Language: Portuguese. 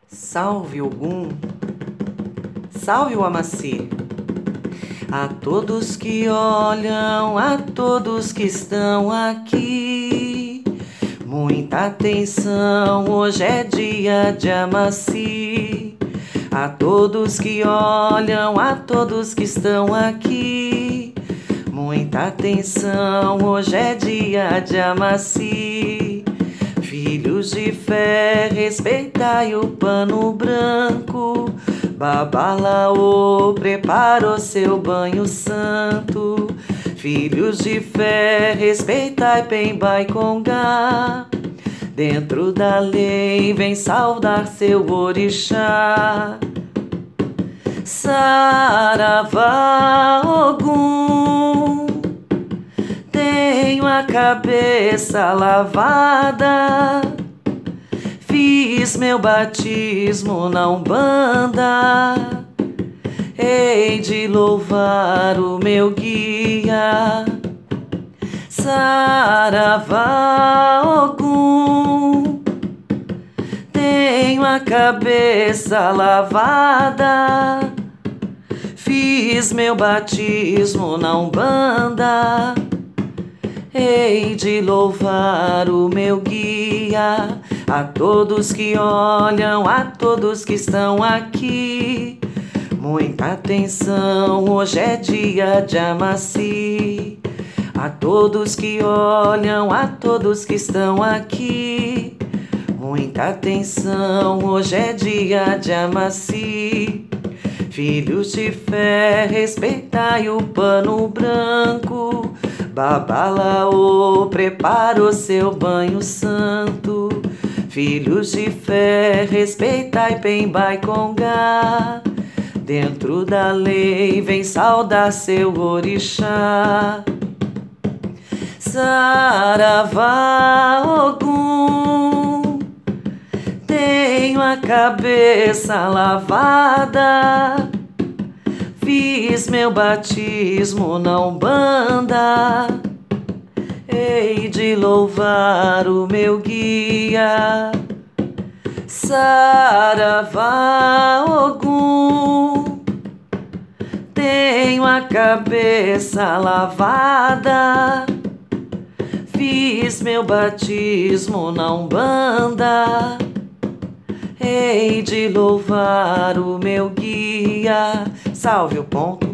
Salve Ogum, salve o Amacê. A todos que olham, a todos que estão aqui, muita atenção, hoje é dia de Amaci. A todos que olham, a todos que estão aqui, muita atenção, hoje é dia de Amaci. Filhos de fé, respeitai o pano branco. Babalaô, prepara o seu banho santo. Filhos de fé, respeitai Pemba e Congá. Dentro da lei, vem saudar seu orixá. Saravá, Ogum, tenho a cabeça lavada, fiz meu batismo na Umbanda, hei de louvar o meu guia. Saravá, Ogum, tenho a cabeça lavada, fiz meu batismo na Umbanda, hei de louvar o meu guia. A todos que olham, a todos que estão aqui, muita atenção, hoje é dia de Amaci. A todos que olham, a todos que estão aqui, muita atenção, hoje é dia de Amaci. Filhos de fé, respeitai o pano branco. Babalaô, prepara o seu banho santo. Filhos de fé, respeitai Pemba e Congá. Dentro da lei, vem saudar seu orixá. Saravá, Ogum, tenho a cabeça lavada, fiz meu batismo na Umbanda, hei de louvar o meu guia. Saravá, Ogum, tenho a cabeça lavada, fiz meu batismo na Umbanda, hei de louvar o meu guia. Salve o ponto.